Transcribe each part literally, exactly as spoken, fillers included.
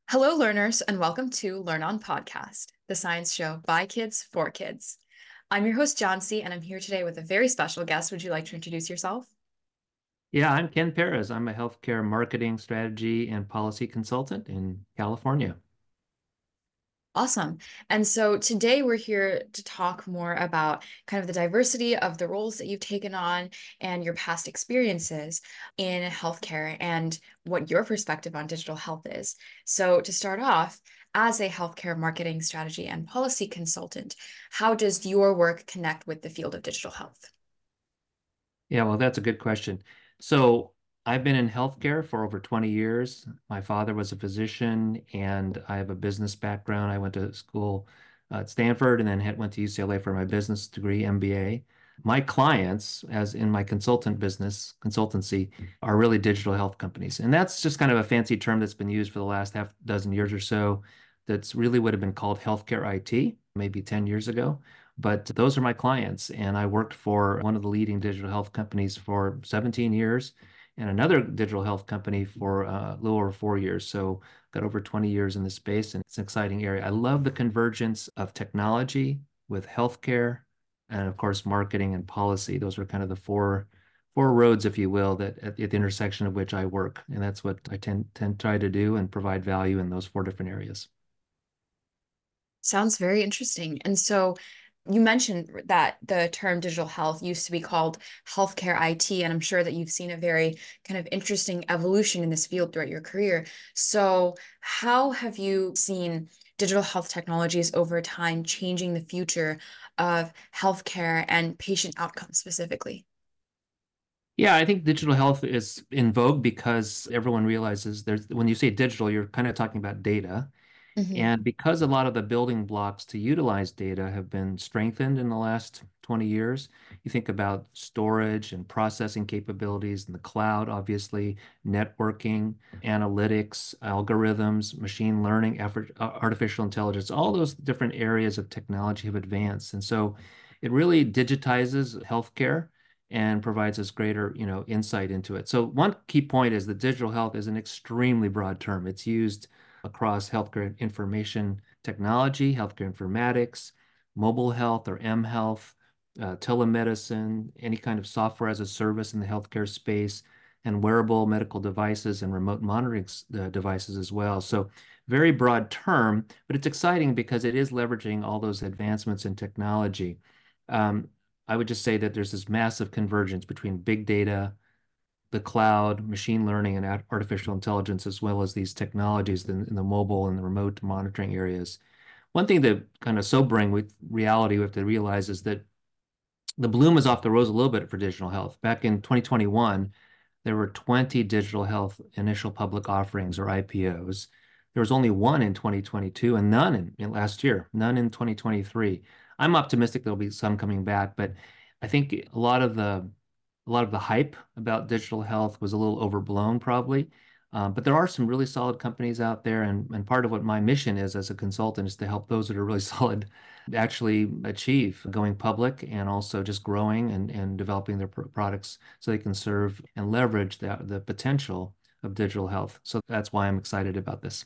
Hello, learners, and welcome to Learn On Podcast, the science show by kids for kids. I'm your host, Johnsy, and I'm here today with a very special guest. Would you like to introduce yourself? Yeah, I'm Ken Perez. I'm a healthcare marketing strategy and policy consultant in California. Awesome. And so today we're here to talk more about kind of the diversity of the roles that you've taken on and your past experiences in healthcare and what your perspective on digital health is. So, to start off, as a healthcare marketing strategy and policy consultant, how does your work connect with the field of digital health? Yeah, well, that's a good question. So I've been in healthcare for over twenty years. My father was a physician, and I have a business background. I went to school uh, at Stanford and then had, went to U C L A for my business degree, M B A. My clients, as in my consultant business, consultancy, are really digital health companies. And that's just kind of a fancy term that's been used for the last half dozen years or so. That's really would have been called healthcare I T maybe ten years ago. But those are my clients. And I worked for one of the leading digital health companies for seventeen years and another digital health company for uh, a little over four years. So got over twenty years in this space, and it's an exciting area. I love the convergence of technology with healthcare and, of course, marketing and policy. Those are kind of the four four roads, if you will, that at, at the intersection of which I work. And that's what I tend, tend to try to do and provide value in those four different areas. Sounds very interesting. And so you mentioned that the term digital health used to be called healthcare I T, and I'm sure that you've seen a very kind of interesting evolution in this field throughout your career. So, how have you seen digital health technologies over time changing the future of healthcare and patient outcomes specifically? Yeah, I think digital health is in vogue because everyone realizes there's when you say digital, you're kind of talking about data. Hmm. And because a lot of the building blocks to utilize data have been strengthened in the last twenty years, you think about storage and processing capabilities in the cloud, obviously, networking, analytics, algorithms, machine learning, effort, uh, artificial intelligence, all those different areas of technology have advanced. And so it really digitizes healthcare and provides us greater, you know, insight into it. So one key point is that digital health is an extremely broad term. It's used across healthcare information technology, healthcare informatics, mobile health or M health, uh, telemedicine, any kind of software as a service in the healthcare space, and wearable medical devices and remote monitoring uh, devices as well. So, very broad term, but it's exciting because it is leveraging all those advancements in technology. Um, I would just say that there's this massive convergence between big data, the cloud, machine learning, and artificial intelligence, as well as these technologies in, in the mobile and the remote monitoring areas. One thing that kind of sobering with reality we have to realize is that the bloom is off the rose a little bit for digital health. Back in twenty twenty-one, there were twenty digital health initial public offerings or I P Os. There was only one in twenty twenty-two and none in, in last year, none in twenty twenty-three. I'm optimistic there'll be some coming back, but I think a lot of the a lot of the hype about digital health was a little overblown, probably. Um, but there are some really solid companies out there, and, and part of what my mission is as a consultant is to help those that are really solid actually achieve going public and also just growing and, and developing their pr products so they can serve and leverage the, the potential of digital health. So that's why I'm excited about this.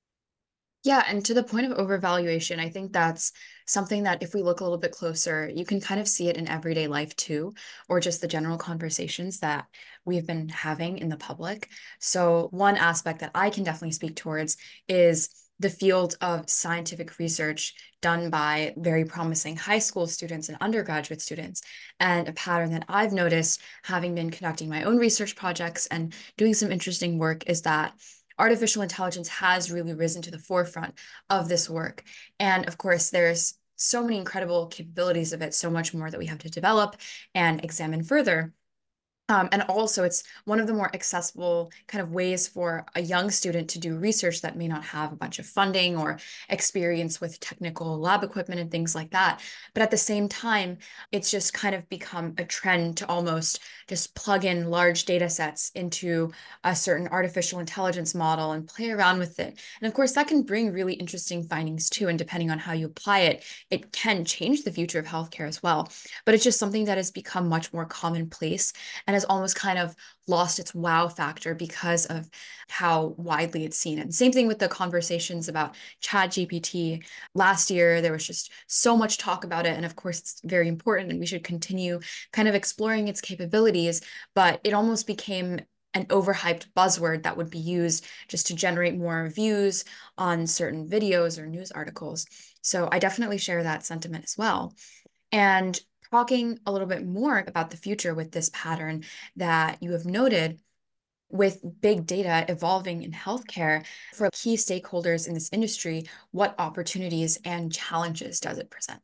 Yeah, and to the point of overvaluation, I think that's something that if we look a little bit closer, you can kind of see it in everyday life too, or just the general conversations that we've been having in the public. So, one aspect that I can definitely speak towards is the field of scientific research done by very promising high school students and undergraduate students. And a pattern that I've noticed having been conducting my own research projects and doing some interesting work is that artificial intelligence has really risen to the forefront of this work. And of course, there's so many incredible capabilities of it, so much more that we have to develop and examine further. Um, and also, it's one of the more accessible kind of ways for a young student to do research that may not have a bunch of funding or experience with technical lab equipment and things like that. But at the same time, it's just kind of become a trend to almost just plug in large data sets into a certain artificial intelligence model and play around with it. And of course, that can bring really interesting findings too. And depending on how you apply it, it can change the future of healthcare as well. But it's just something that has become much more commonplace. And has almost kind of lost its wow factor because of how widely it's seen. And same thing with the conversations about Chat G P T. Last year, there was just so much talk about it. And of course, it's very important and we should continue kind of exploring its capabilities. But it almost became an overhyped buzzword that would be used just to generate more views on certain videos or news articles. So I definitely share that sentiment as well. And talking a little bit more about the future with this pattern that you have noted with big data evolving in healthcare for key stakeholders in this industry, what opportunities and challenges does it present?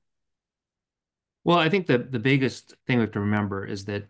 Well, I think the, the biggest thing we have to remember is that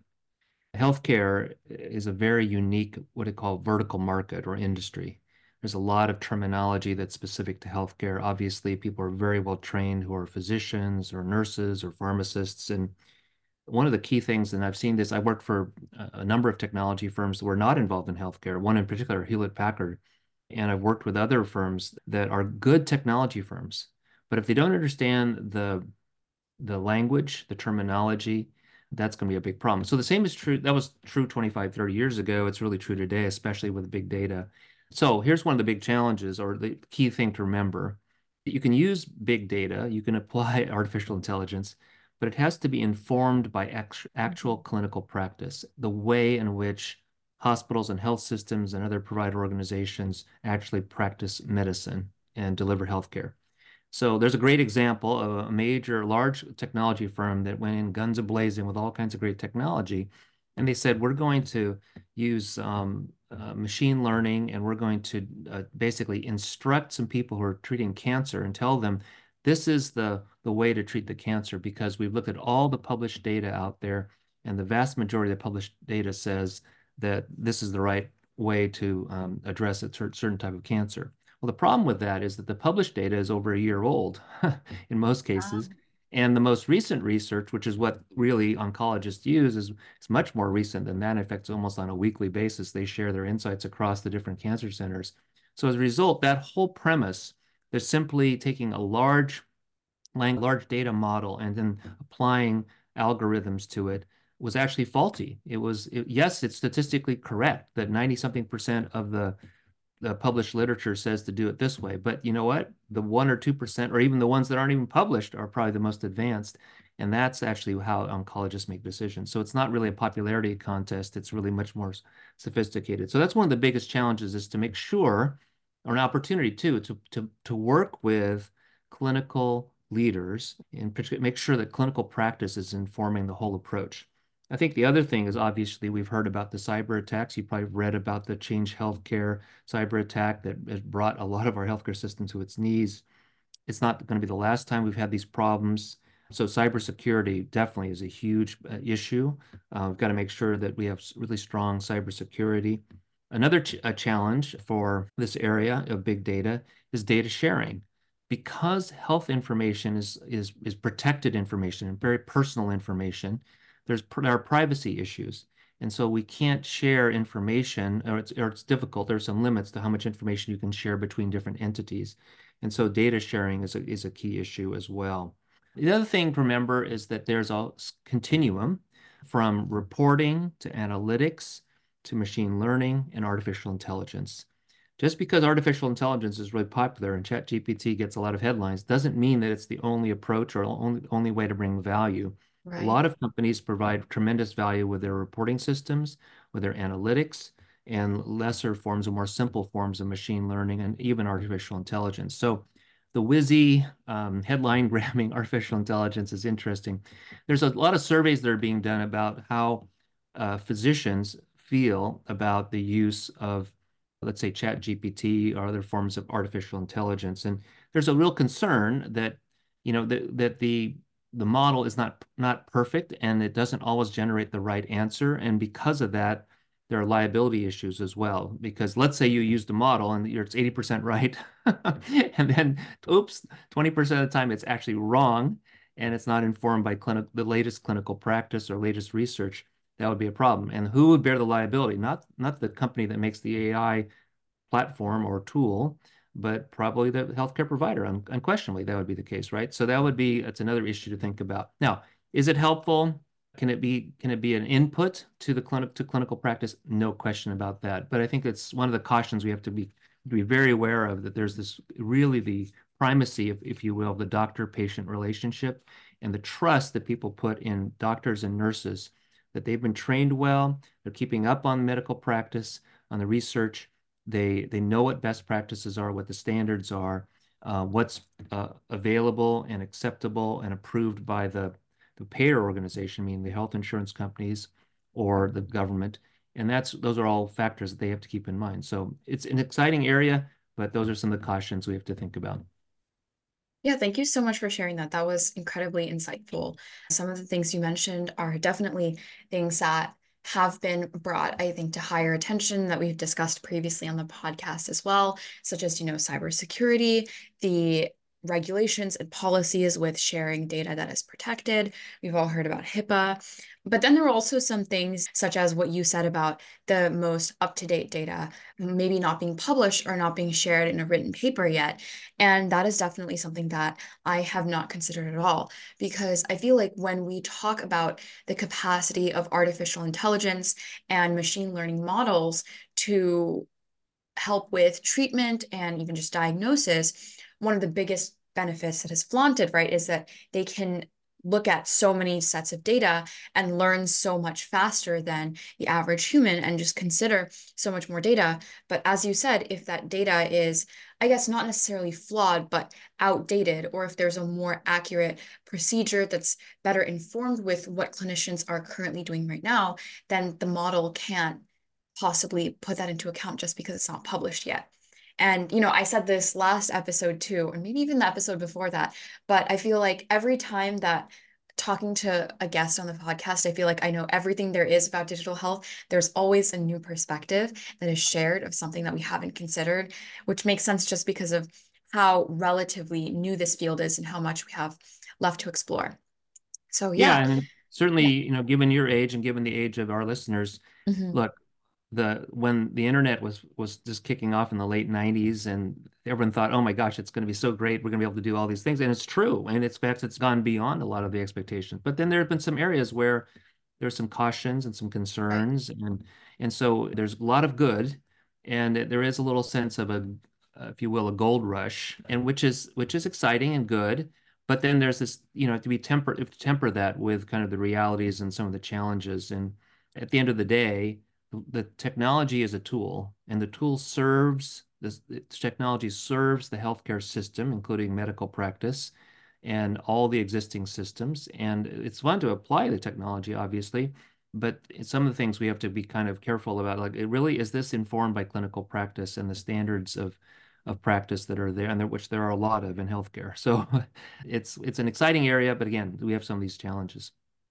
healthcare is a very unique, what I call vertical market or industry. There's a lot of terminology that's specific to healthcare. Obviously, people are very well trained who are physicians or nurses or pharmacists. And one of the key things, and I've seen this, I worked for a number of technology firms that were not involved in healthcare, one in particular, Hewlett Packard. And I've worked with other firms that are good technology firms. But if they don't understand the the language, the terminology, that's going to be a big problem. So the same is true. That was true twenty-five, thirty years ago. It's really true today, especially with big data. So here's one of the big challenges or the key thing to remember. You can use big data, you can apply artificial intelligence, but it has to be informed by actual clinical practice, the way in which hospitals and health systems and other provider organizations actually practice medicine and deliver healthcare. So there's a great example of a major, large technology firm that went in guns a-blazing with all kinds of great technology. And they said, we're going to use um, uh, machine learning and we're going to uh, basically instruct some people who are treating cancer and tell them this is the, the way to treat the cancer because we've looked at all the published data out there and the vast majority of the published data says that this is the right way to um, address a certain type of cancer. Well, the problem with that is that the published data is over a year old in most cases. And the most recent research, which is what really oncologists use, is, is much more recent than that. In fact, it's almost on a weekly basis. They share their insights across the different cancer centers. So as a result, that whole premise, they're simply taking a large, large data model and then applying algorithms to it was actually faulty. It was, it, yes, it's statistically correct that ninety something percent of the the published literature says to do it this way. But you know what? The one or two percent, or even the ones that aren't even published, are probably the most advanced. And that's actually how oncologists make decisions. So it's not really a popularity contest. It's really much more sophisticated. So that's one of the biggest challenges is to make sure, or an opportunity too, to, to, to work with clinical leaders and make sure that clinical practice is informing the whole approach. I think the other thing is obviously we've heard about the cyber attacks. You probably read about the Change Healthcare cyber attack that has brought a lot of our healthcare system to its knees. It's not going to be the last time we've had these problems. So cybersecurity definitely is a huge uh, issue. Uh, we've got to make sure that we have really strong cybersecurity. Another ch a challenge for this area of big data is data sharing. Because health information is, is, is protected information and very personal information, there's there are privacy issues. And so we can't share information, or it's, or it's difficult. There's some limits to how much information you can share between different entities. And so data sharing is a, is a key issue as well. The other thing to remember is that there's a continuum from reporting to analytics to machine learning and artificial intelligence. Just because artificial intelligence is really popular and ChatGPT gets a lot of headlines doesn't mean that it's the only approach or only, only way to bring value. A Right. lot of companies provide tremendous value with their reporting systems, with their analytics, and lesser forms or more simple forms of machine learning and even artificial intelligence. So the whizzy um, headline grabbing artificial intelligence is interesting. There's a lot of surveys that are being done about how uh, physicians feel about the use of, let's say, ChatGPT or other forms of artificial intelligence. And there's a real concern that, you know, that, that the the model is not not perfect and it doesn't always generate the right answer. And because of that, there are liability issues as well. Because let's say you use the model and it's eighty percent right, and then oops, twenty percent of the time it's actually wrong and it's not informed by clinic, the latest clinical practice or latest research. That would be a problem. And who would bear the liability? Not not the company that makes the A I platform or tool, but probably the healthcare provider. Un unquestionably, that would be the case, right? So that would be, it's another issue to think about. Now, is it helpful? Can it be can it be an input to the clinic to clinical practice? No question about that. But I think it's one of the cautions we have to be to be very aware of, that there's this really the primacy of, if you will, the doctor-patient relationship and the trust that people put in doctors and nurses, that they've been trained well, they're keeping up on medical practice, on the research, they they know what best practices are, what the standards are, uh, what's uh, available and acceptable and approved by the the payer organization, meaning the health insurance companies or the government. And that's those are all factors that they have to keep in mind. So it's an exciting area, but those are some of the cautions we have to think about. Yeah, thank you so much for sharing that. That was incredibly insightful. Some of the things you mentioned are definitely things that have been brought, I think, to higher attention that we've discussed previously on the podcast as well, such as, you know, cybersecurity, the regulations and policies with sharing data that is protected. We've all heard about HIPAA. But then there are also some things, such as what you said about the most up-to-date data maybe not being published or not being shared in a written paper yet. And that is definitely something that I have not considered at all, because I feel like when we talk about the capacity of artificial intelligence and machine learning models to help with treatment and even just diagnosis, one of the biggest benefits that is flaunted, right, is that they can look at so many sets of data and learn so much faster than the average human and just consider so much more data. But as you said, if that data is, I guess, not necessarily flawed, but outdated, or if there's a more accurate procedure that's better informed with what clinicians are currently doing right now, then the model can't possibly put that into account just because it's not published yet. And, you know, I said this last episode too, or maybe even the episode before that, but I feel like every time that talking to a guest on the podcast, I feel like I know everything there is about digital health. There's always a new perspective that is shared of something that we haven't considered, which makes sense just because of how relatively new this field is and how much we have left to explore. So Yeah, yeah, and certainly, yeah. you know, given your age and given the age of our listeners, Mhm. look, the when the internet was was just kicking off in the late nineties, and everyone thought, oh my gosh, it's going to be so great, we're going to be able to do all these things. And it's true. And it's fact, it's gone beyond a lot of the expectations. But then there have been some areas where there's some cautions and some Right. concerns, and and so there's a lot of good, and there is a little sense of a, if you will, a gold rush, and which is which is exciting and good. But then there's this, you know, to be temper to temper that with kind of the realities and some of the challenges. And at the end of the day, the technology is a tool, and the tool serves this the technology serves the healthcare system, including medical practice and all the existing systems. And it's fun to apply the technology, obviously, but some of the things we have to be kind of careful about, like, it really is this informed by clinical practice and the standards of of practice that are there, and there, which there are a lot of in healthcare. So it's it's an exciting area, but again, we have some of these challenges.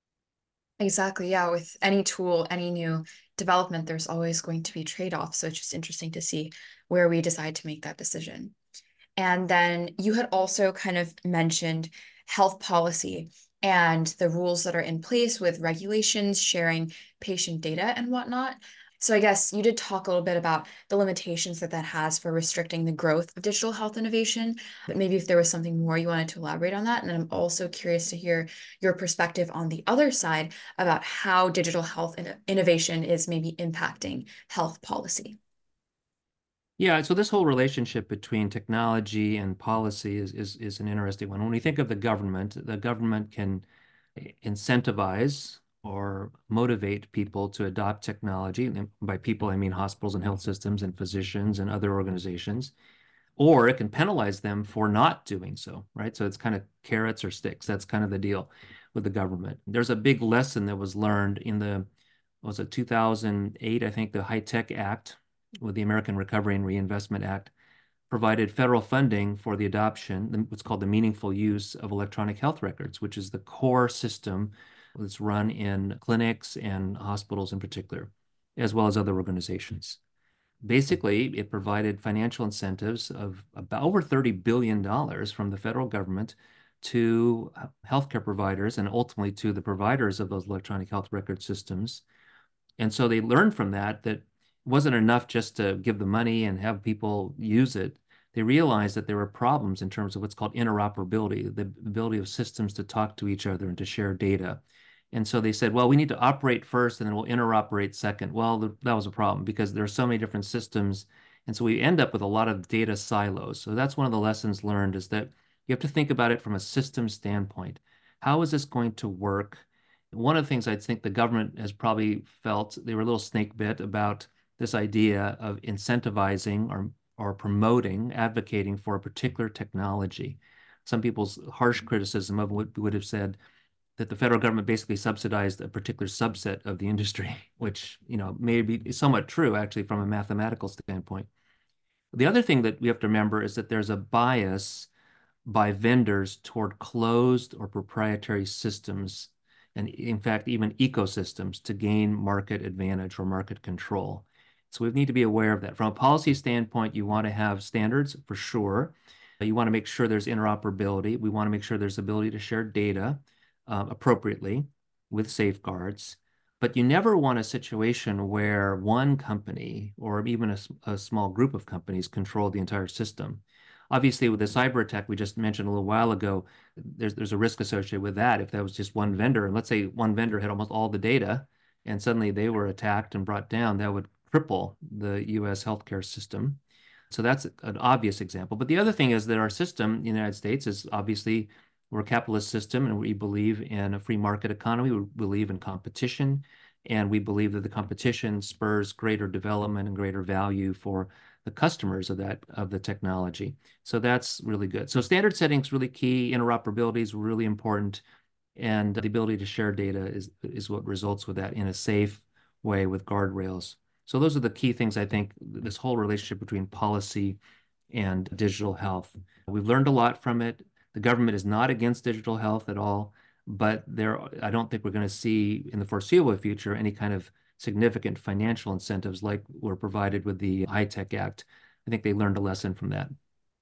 Exactly. Yeah. With any tool, any new development, there's always going to be trade-offs. So it's just interesting to see where we decide to make that decision. And then you had also kind of mentioned health policy and the rules that are in place with regulations, sharing patient data and whatnot. So I guess you did talk a little bit about the limitations that that has for restricting the growth of digital health innovation, but maybe if there was something more you wanted to elaborate on that. And I'm also curious to hear your perspective on the other side about how digital health in innovation is maybe impacting health policy. Yeah, so this whole relationship between technology and policy is, is is an interesting one. When we think of the government, the government can incentivize or motivate people to adopt technology. And by people, I mean hospitals and health systems and physicians and other organizations, or it can penalize them for not doing so, right? So it's kind of carrots or sticks. That's kind of the deal with the government. There's a big lesson that was learned in the, was it two thousand eight, I think, the HITECH Act with the American Recovery and Reinvestment Act provided federal funding for the adoption, what's called the meaningful use of electronic health records, which is the core system that's run in clinics and hospitals in particular, as well as other organizations. Basically, it provided financial incentives of about over thirty billion dollars from the federal government to healthcare providers and ultimately to the providers of those electronic health record systems. And so they learned from that that it wasn't enough just to give the money and have people use it. They realized that there were problems in terms of what's called interoperability, the ability of systems to talk to each other and to share data. And so they said, well, we need to operate first and then we'll interoperate second. Well, th that was a problem because there are so many different systems. And so we end up with a lot of data silos. So that's one of the lessons learned is that you have to think about it from a system standpoint. How is this going to work? One of the things I think the government has probably felt they were a little snake bit about this idea of incentivizing or, or promoting, advocating for a particular technology. Some people's harsh criticism of would, would have said, that the federal government basically subsidized a particular subset of the industry, which, you know, may be somewhat true actually from a mathematical standpoint. The other thing that we have to remember is that there's a bias by vendors toward closed or proprietary systems, and in fact, even ecosystems to gain market advantage or market control. So we need to be aware of that. From a policy standpoint, you want to have standards for sure. You want to make sure there's interoperability. We want to make sure there's ability to share data uh, appropriately with safeguards. But you never want a situation where one company or even a, a small group of companies control the entire system. Obviously, with the cyber attack we just mentioned a little while ago, there's there's a risk associated with that. If that was just one vendor, and let's say one vendor had almost all the data, and suddenly they were attacked and brought down, that would cripple the U S healthcare system. So that's an obvious example. But the other thing is that our system in the United States is obviously we're a capitalist system, and we believe in a free market economy. We believe in competition, and we believe that the competition spurs greater development and greater value for the customers of that of the technology. So that's really good. So standard setting is really key. Interoperability is really important, and the ability to share data is is what results with that in a safe way with guardrails. So those are the key things I think this whole relationship between policy and digital health. We've learned a lot from it. The government is not against digital health at all, but there I don't think we're going to see in the foreseeable future any kind of significant financial incentives like were provided with the HITECH Act. I think they learned a lesson from that.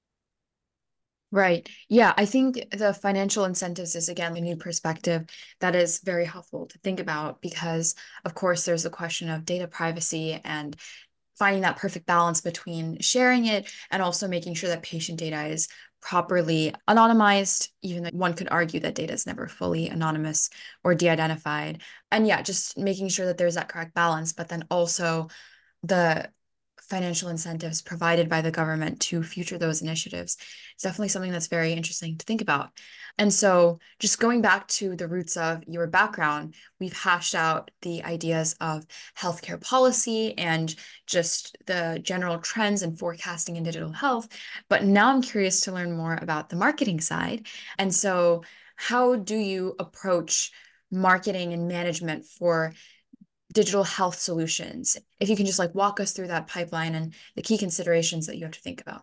Right. Yeah, I think the financial incentives is again a new perspective that is very helpful to think about because, of course, there's a question of data privacy and finding that perfect balance between sharing it and also making sure that patient data is properly anonymized, even though one could argue that data is never fully anonymous or de-identified. And yeah, just making sure that there's that correct balance, but then also the financial incentives provided by the government to future those initiatives is definitely something that's very interesting to think about. And so, just going back to the roots of your background, we've hashed out the ideas of healthcare policy and just the general trends and forecasting in digital health. But now I'm curious to learn more about the marketing side. And so, how do you approach marketing and management for digital health solutions? If you can just like walk us through that pipeline and the key considerations that you have to think about.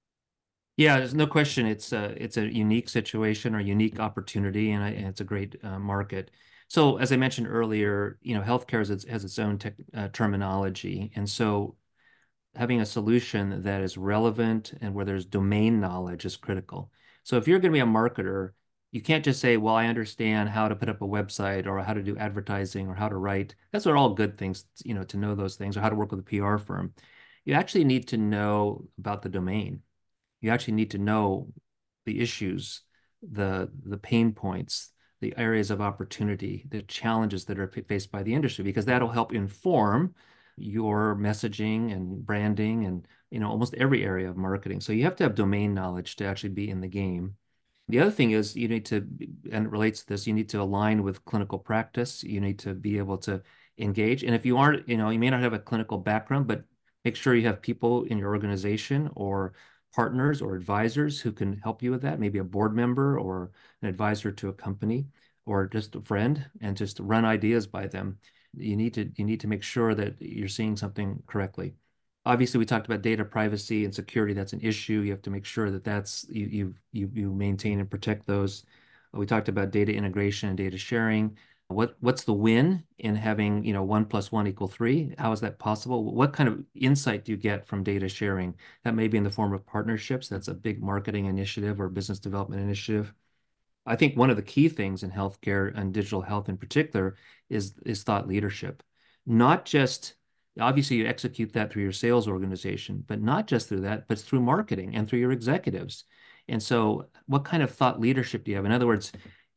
Yeah, there's no question. It's a it's a unique situation or unique opportunity, and, I, and it's a great uh, market. So, as I mentioned earlier, you know, healthcare has its, has its own tech, uh, terminology, and so having a solution that is relevant and where there's domain knowledge is critical. So, if you're going to be a marketer, you can't just say, "Well, I understand how to put up a website or how to do advertising or how to write." That's are all good things, you know, to know those things or how to work with a P R firm. You actually need to know about the domain. You actually need to know the issues, the the pain points, the areas of opportunity, the challenges that are faced by the industry, because that'll help inform your messaging and branding and you know almost every area of marketing. So you have to have domain knowledge to actually be in the game. The other thing is you need to, and it relates to this, you need to align with clinical practice. You need to be able to engage. And if you aren't, you know, you may not have a clinical background, but make sure you have people in your organization or partners or advisors who can help you with that, maybe a board member or an advisor to a company or just a friend, and just run ideas by them. You need to you need to make sure that you're seeing something correctly. Obviously, we talked about data privacy and security. That's an issue. You have to make sure that that's you you you, you maintain and protect those. We talked about data integration and data sharing. What what's the win in having, you know, one plus one equal three? How is that possible? What kind of insight do you get from data sharing? That may be in the form of partnerships. That's a big marketing initiative or business development initiative. I think one of the key things in healthcare and digital health in particular is is thought leadership. Not just obviously you execute that through your sales organization, but not just through that, but through marketing and through your executives. And so what kind of thought leadership do you have? In other words,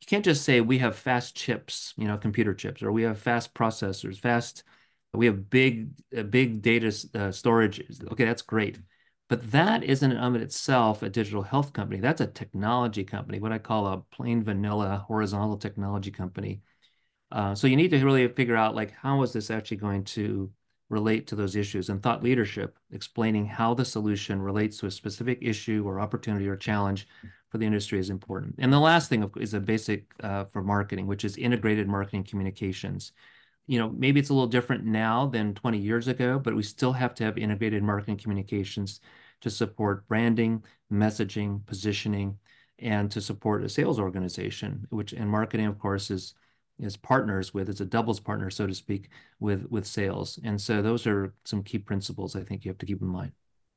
you can't just say we have fast chips, you know, computer chips, or we have fast processors, fast, we have big, uh, big data uh, storage. Okay, that's great. But that isn't of itself a digital health company. That's a technology company, what I call a plain vanilla horizontal technology company. Uh, so you need to really figure out like how is this actually going to relate to those issues, and thought leadership, explaining how the solution relates to a specific issue or opportunity or challenge for the industry is important. And the last thing is a basic uh, for marketing, which is integrated marketing communications. You know, maybe it's a little different now than twenty years ago, but we still have to have integrated marketing communications to support branding, messaging, positioning, and to support a sales organization, which and marketing, of course, is is partners with, it's a doubles partner, so to speak, with with sales. And so those are some key principles I think you have to keep in mind.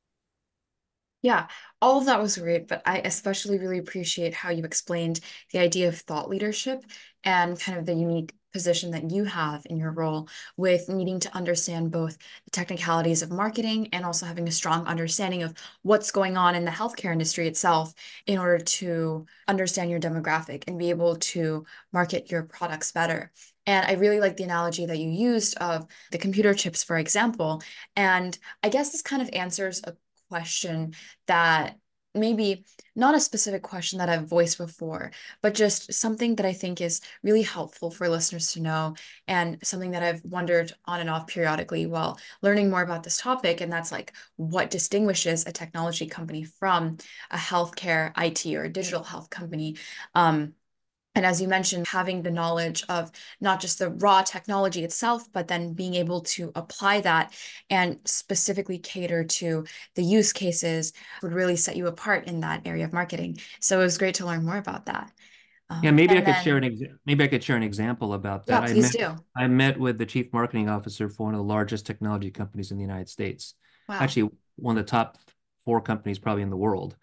Yeah, all of that was great, but I especially really appreciate how you explained the idea of thought leadership and kind of the unique position that you have in your role with needing to understand both the technicalities of marketing and also having a strong understanding of what's going on in the healthcare industry itself in order to understand your demographic and be able to market your products better. And I really like the analogy that you used of the computer chips, for example. And I guess this kind of answers a question that maybe not a specific question that I've voiced before, but just something that I think is really helpful for listeners to know and something that I've wondered on and off periodically while learning more about this topic. And that's like what distinguishes a technology company from a healthcare I T or a digital health company. Um, and as you mentioned, having the knowledge of not just the raw technology itself, but then being able to apply that and specifically cater to the use cases would really set you apart in that area of marketing. So it was great to learn more about that. Yeah, Um, maybe I and could share then, an ex maybe I could share an example about yeah, that. I please met do. I met with the chief marketing officer for one of the largest technology companies in the United States. Wow. Actually, one of the top four companies probably in the world.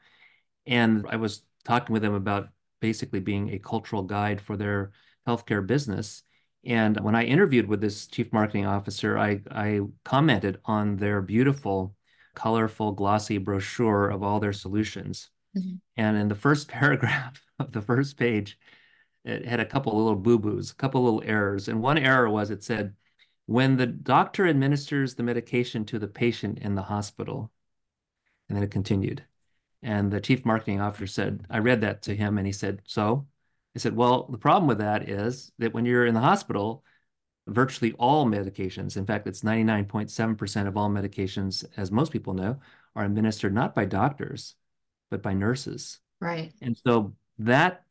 And I was talking with them about basically being a cultural guide for their healthcare business. And when I interviewed with this chief marketing officer, I, I commented on their beautiful, colorful, glossy brochure of all their solutions. Mhm. And in the first paragraph of the first page, it had a couple of little boo-boos, a couple of little errors. And one error was it said, when the doctor administers the medication to the patient in the hospital, and then it continued. And the chief marketing officer said, I read that to him and he said, so? I said, well, the problem with that is that when you're in the hospital, virtually all medications, in fact, it's ninety-nine point seven percent of all medications, as most people know, are administered not by doctors, but by nurses. Right. And so that,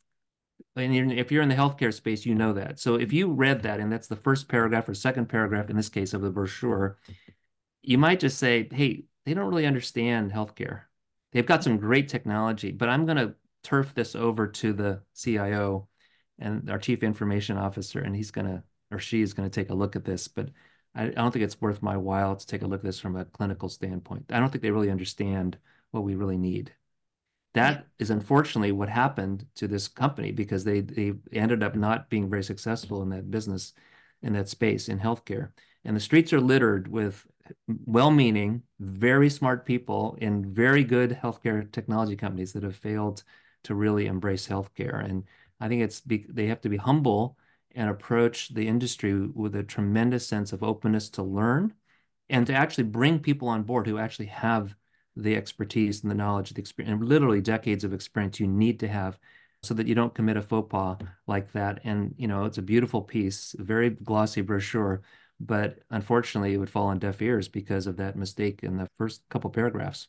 and if you're in the healthcare space, you know that. So if you read that, and that's the first paragraph or second paragraph in this case of the brochure, you might just say, hey, they don't really understand healthcare. They've got some great technology, but I'm going to turf this over to the C I O and our chief information officer, and he's going to, or she's going to take a look at this. But I, I don't think it's worth my while to take a look at this from a clinical standpoint. I don't think they really understand what we really need. Yeah. That is unfortunately what happened to this company because they they ended up not being very successful in that business, in that space in healthcare. And the streets are littered with well-meaning, very smart people in very good healthcare technology companies that have failed to really embrace healthcare. And I think it's be, they have to be humble and approach the industry with a tremendous sense of openness to learn and to actually bring people on board who actually have the expertise and the knowledge, the experience, and literally decades of experience you need to have so that you don't commit a faux pas like that. And, you know, it's a beautiful piece, a very glossy brochure, but unfortunately it would fall on deaf ears because of that mistake in the first couple paragraphs.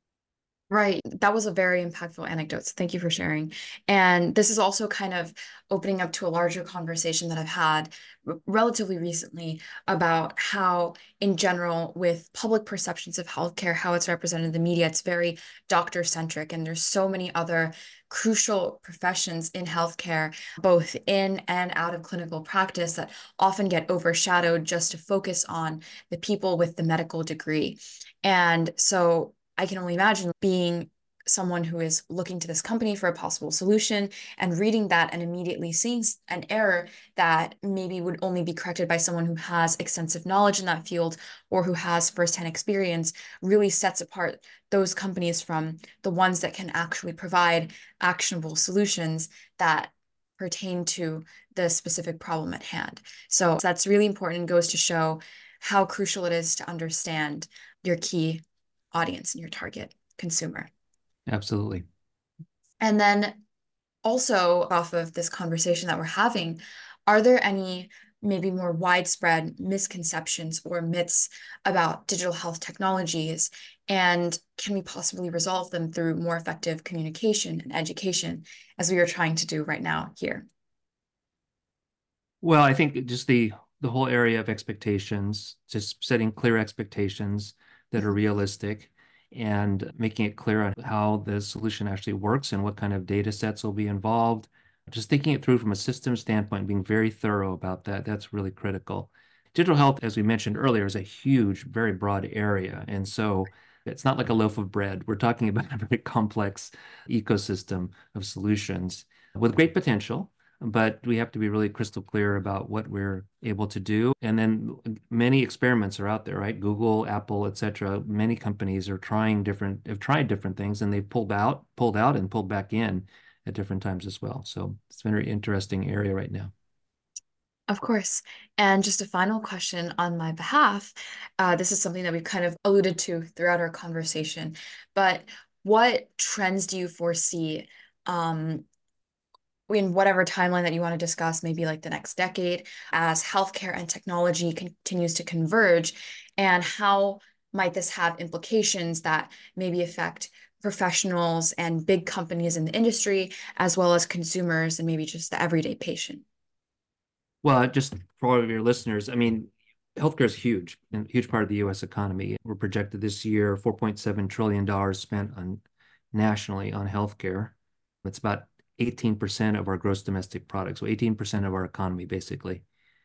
Right. That was a very impactful anecdote. So thank you for sharing. And this is also kind of opening up to a larger conversation that I've had r- relatively recently about how, in general, with public perceptions of healthcare, how it's represented in the media, it's very doctor centric. And there's so many other crucial professions in healthcare, both in and out of clinical practice, that often get overshadowed just to focus on the people with the medical degree. And so I can only imagine being someone who is looking to this company for a possible solution and reading that and immediately seeing an error that maybe would only be corrected by someone who has extensive knowledge in that field or who has firsthand experience really sets apart those companies from the ones that can actually provide actionable solutions that pertain to the specific problem at hand. So that's really important and goes to show how crucial it is to understand your key audience and your target consumer. Absolutely. And then also, off of this conversation that we're having, are there any maybe more widespread misconceptions or myths about digital health technologies? And can we possibly resolve them through more effective communication and education, as we are trying to do right now here? Well, I think just the the whole area of expectations, just setting clear expectations that are Mhm. realistic and making it clear on how the solution actually works and what kind of data sets will be involved. Just thinking it through from a system standpoint, being very thorough about that, that's really critical. Digital health, as we mentioned earlier, is a huge, very broad area. And so it's not like a loaf of bread. We're talking about a very complex ecosystem of solutions with great potential, but we have to be really crystal clear about what we're able to do. And then many experiments are out there, right? Google, Apple, et cetera. Many companies are trying different, have tried different things, and they've pulled out, pulled out and pulled back in at different times as well. So it's a very interesting area right now. Of course. And just a final question on my behalf. Uh, this is something that we've kind of alluded to throughout our conversation, but what trends do you foresee um, in whatever timeline that you want to discuss, maybe like the next decade, as healthcare and technology continues to converge, and how might this have implications that maybe affect professionals and big companies in the industry, as well as consumers and maybe just the everyday patient? Well, just for all of your listeners, I mean, healthcare is huge and a huge part of the U S economy. We're projected this year four point seven trillion dollars spent on nationally on healthcare. It's about eighteen percent of our gross domestic product. So eighteen percent of our economy, basically.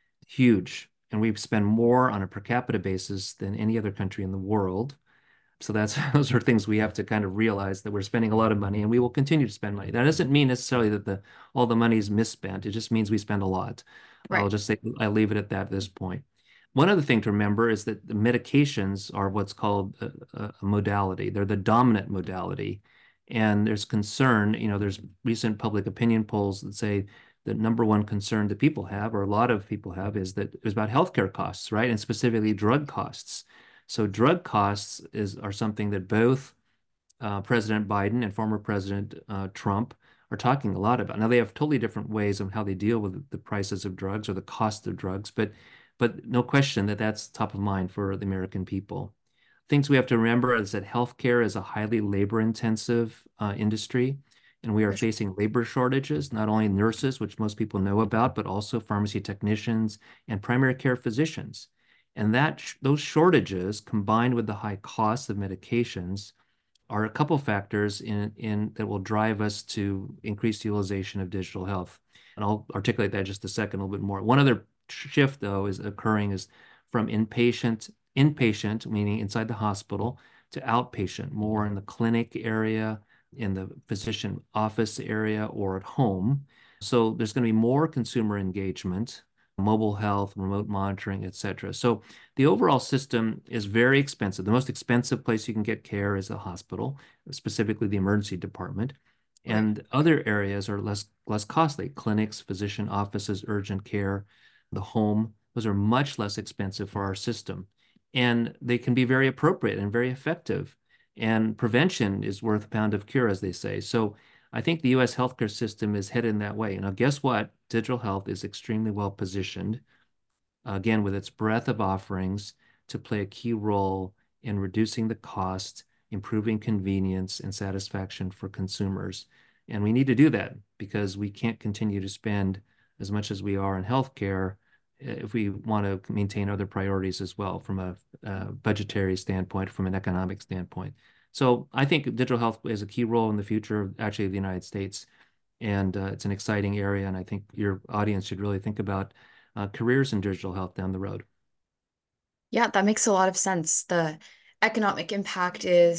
Huge. And we spend more on a per capita basis than any other country in the world. So that's those are things we have to kind of realize that we're spending a lot of money and we will continue to spend money. That doesn't mean necessarily that the all the money is misspent. It just means we spend a lot. I'll Right. just say I'll leave it at that at this point. One other thing to remember is that the medications are what's called a, a modality. They're the dominant modality. And there's concern, you know, there's recent public opinion polls that say the number one concern that people have, or a lot of people have, is that is about healthcare costs, right? And specifically drug costs. So drug costs is are something that both uh, President Biden and former President uh, Trump are talking a lot about. Now they have totally different ways of how they deal with the prices of drugs or the cost of drugs, but but no question that that's top of mind for the American people. Things we have to remember is that healthcare is a highly labor-intensive uh, industry, and we are For sure. facing labor shortages, not only nurses, which most people know about, but also pharmacy technicians and primary care physicians. And that sh those shortages, combined with the high cost of medications, are a couple factors in, in that will drive us to increased utilization of digital health. And I'll articulate that just a second, a little bit more. One other shift, though, is occurring is from inpatient, inpatient, meaning inside the hospital, to outpatient, more in the clinic area, in the physician office area, or at home. So there's going to be more consumer engagement, mobile health, remote monitoring, et cetera. So the overall system is very expensive. The most expensive place you can get care is a hospital, specifically the emergency department. Right. And other areas are less less costly. Clinics, physician offices, urgent care, the home, those are much less expensive for our system. And they can be very appropriate and very effective. And prevention is worth a pound of cure, as they say. So I think the U S healthcare system is headed in that way. Now, guess what? Digital health is extremely well positioned, again, with its breadth of offerings to play a key role in reducing the cost, improving convenience and satisfaction for consumers. And we need to do that because we can't continue to spend as much as we are in healthcare if we want to maintain other priorities as well from a, a budgetary standpoint, from an economic standpoint. So I think digital health plays a key role in the future of actually the United States. And uh, it's an exciting area. And I think your audience should really think about uh, careers in digital health down the road. Yeah, that makes a lot of sense. The economic impact is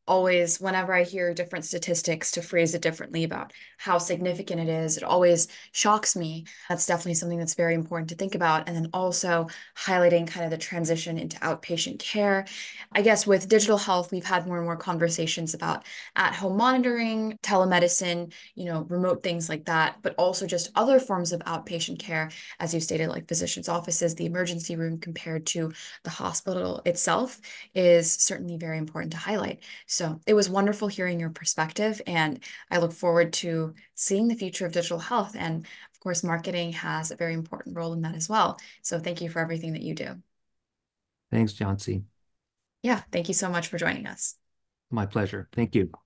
always, whenever I hear different statistics to phrase it differently about how significant it is, it always shocks me. That's definitely something that's very important to think about. And then also highlighting kind of the transition into outpatient care. I guess with digital health, we've had more and more conversations about at-home monitoring, telemedicine, you know, remote things like that, but also just other forms of outpatient care, as you stated, like physicians' offices, the emergency room compared to the hospital itself is certainly very important to highlight. So it was wonderful hearing your perspective, and I look forward to seeing the future of digital health. And of course, marketing has a very important role in that as well. So thank you for everything that you do. Thanks, John C. Yeah, thank you so much for joining us. My pleasure. Thank you.